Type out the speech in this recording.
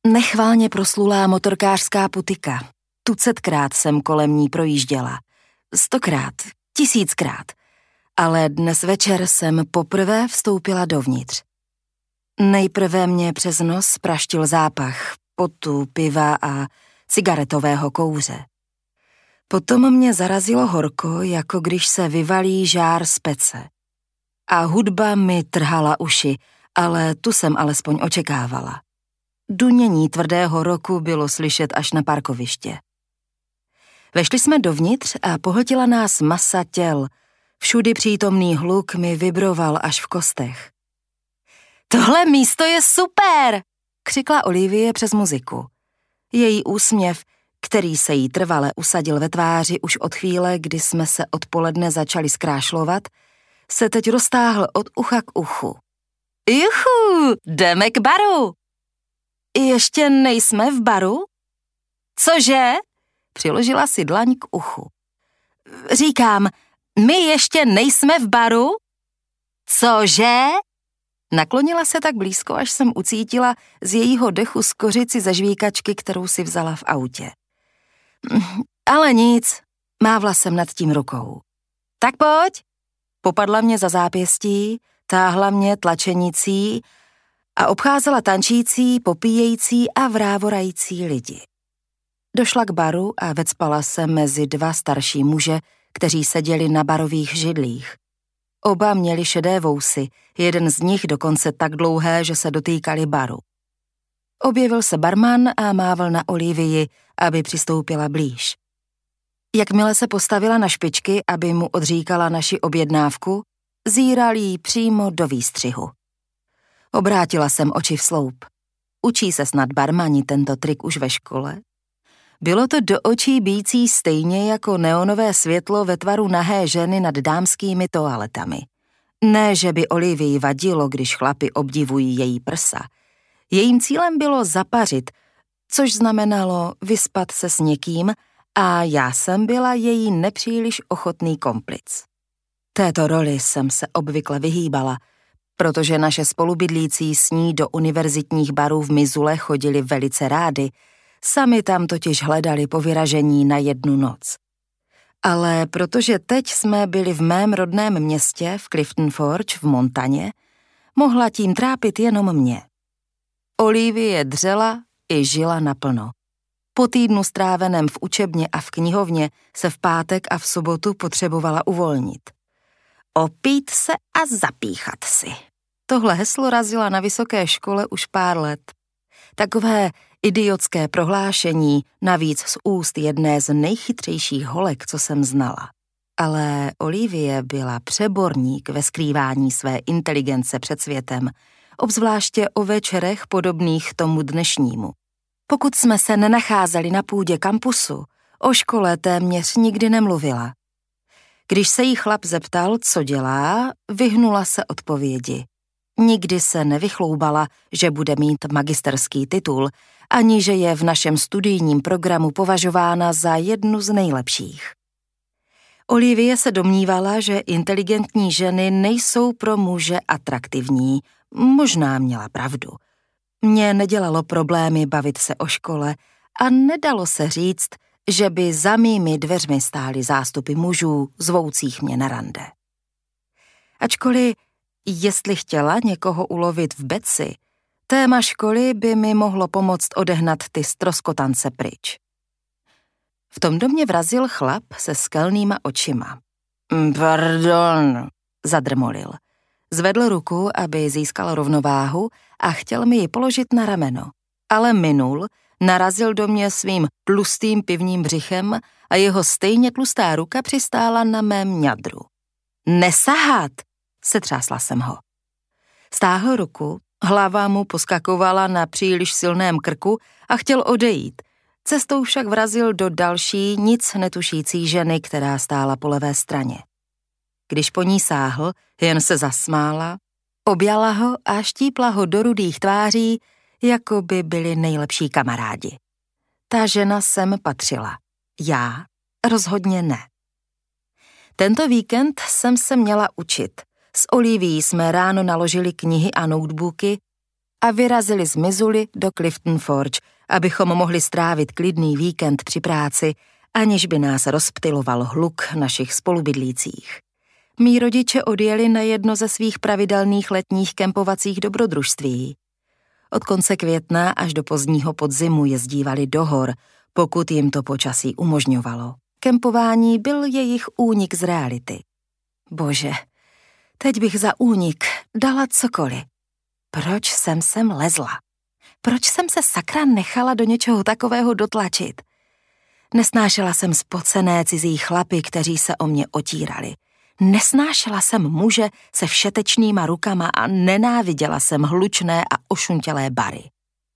Nechvalně proslulá motorkářská putika. Tucetkrát jsem kolem ní projížděla. 100krát, 1000krát. Ale dnes večer jsem poprvé vstoupila dovnitř. Nejprve mě přes nos praštil zápach potu, piva a cigaretového kouře. Potom mě zarazilo horko, jako když se vyvalí žár z pece. A hudba mi trhala uši, ale tu jsem alespoň očekávala. Dunění tvrdého roku bylo slyšet až na parkoviště. Vešli jsme dovnitř a pohltila nás masa těl. Všudy přítomný hluk mi vibroval až v kostech. Tohle místo je super, křikla Olivie přes muziku. Její úsměv, který se jí trvale usadil ve tváři už od chvíle, kdy jsme se odpoledne začali zkrášlovat, se teď roztáhl od ucha k uchu. Juchu, jdeme k baru. Ještě nejsme v baru? Cože? Přiložila si dlaň k uchu. Říkám, my ještě nejsme v baru? Cože? Naklonila se tak blízko, až jsem ucítila z jejího dechu skořici ze žvíkačky, kterou si vzala v autě. Ale nic, mávla jsem nad tím rukou. Tak pojď. Popadla mě za zápěstí, táhla mě tlačenicí a obcházela tančící, popíjející a vrávorající lidi. Došla k baru a vecpala se mezi dva starší muže, kteří seděli na barových židlích. Oba měli šedé vousy, jeden z nich dokonce tak dlouhé, že se dotýkali baru. Objevil se barman a mával na Olivii, aby přistoupila blíž. Jakmile se postavila na špičky, aby mu odříkala naši objednávku, zíral jí přímo do výstřihu. Obrátila jsem oči v sloup. Učí se snad barmani tento trik už ve škole? Bylo to do očí bící stejně jako neonové světlo ve tvaru nahé ženy nad dámskými toaletami. Ne, že by Olivii vadilo, když chlapi obdivují její prsa. Jejím cílem bylo zapařit, což znamenalo vyspat se s někým, a já jsem byla její nepříliš ochotný komplic. Této roli jsem se obvykle vyhýbala, protože naše spolubydlící s ní do univerzitních barů v Missoule chodili velice rádi, sami tam totiž hledali po vyražení na jednu noc. Ale protože teď jsme byli v mém rodném městě v Clifton Forge v Montaně, mohla tím trápit jenom mě. Olivie dřela i žila naplno. Po týdnu stráveném v učebně a v knihovně se v pátek a v sobotu potřebovala uvolnit. Opít se a zapíchat si. Tohle heslo razila na vysoké škole už pár let. Takové idiotské prohlášení, navíc z úst jedné z nejchytřejších holek, co jsem znala. Ale Olivie byla přeborník ve skrývání své inteligence před světem, obzvláště o večerech podobných tomu dnešnímu. Pokud jsme se nenacházeli na půdě kampusu, o škole téměř nikdy nemluvila. Když se jí chlap zeptal, co dělá, vyhnula se odpovědi. Nikdy se nevychloubala, že bude mít magisterský titul, ani že je v našem studijním programu považována za jednu z nejlepších. Olivie se domnívala, že inteligentní ženy nejsou pro muže atraktivní, možná měla pravdu. Mně nedělalo problémy bavit se o škole a nedalo se říct, že by za mými dveřmi stály zástupy mužů zvoucích mě na rande. Ačkoliv, jestli chtěla někoho ulovit v beci, téma školy by mi mohlo pomoct odehnat ty stroskotance pryč. V tom domě vrazil chlap se skelnýma očima. Pardon, zadrmolil. Zvedl ruku, aby získal rovnováhu a chtěl mi ji položit na rameno. Ale minul, narazil do mě svým tlustým pivním břichem a jeho stejně tlustá ruka přistála na mém ňadru. Nesahat, setřásla jsem ho. Stáhl ruku, hlava mu poskakovala na příliš silném krku a chtěl odejít. Cestou však vrazil do další, nic netušící ženy, která stála po levé straně. Když po ní sáhl, jen se zasmála, objala ho a štípla ho do rudých tváří, jako by byli nejlepší kamarádi. Ta žena sem patřila. Já rozhodně ne. Tento víkend jsem se měla učit. S Olivií jsme ráno naložili knihy a notebooky a vyrazili z Missouri do Clifton Forge, abychom mohli strávit klidný víkend při práci, aniž by nás rozptyloval hluk našich spolubydlících. Mí rodiče odjeli na jedno ze svých pravidelných letních kempovacích dobrodružství. Od konce května až do pozdního podzimu jezdívali do hor, pokud jim to počasí umožňovalo. Kempování byl jejich únik z reality. Bože, teď bych za únik dala cokoliv. Proč jsem sem lezla? Proč jsem se sakra nechala do něčeho takového dotlačit? Nesnášela jsem spocené cizí chlapy, kteří se o mě otírali. Nesnášela jsem muže se všetečnýma rukama a nenáviděla jsem hlučné a ošuntělé bary.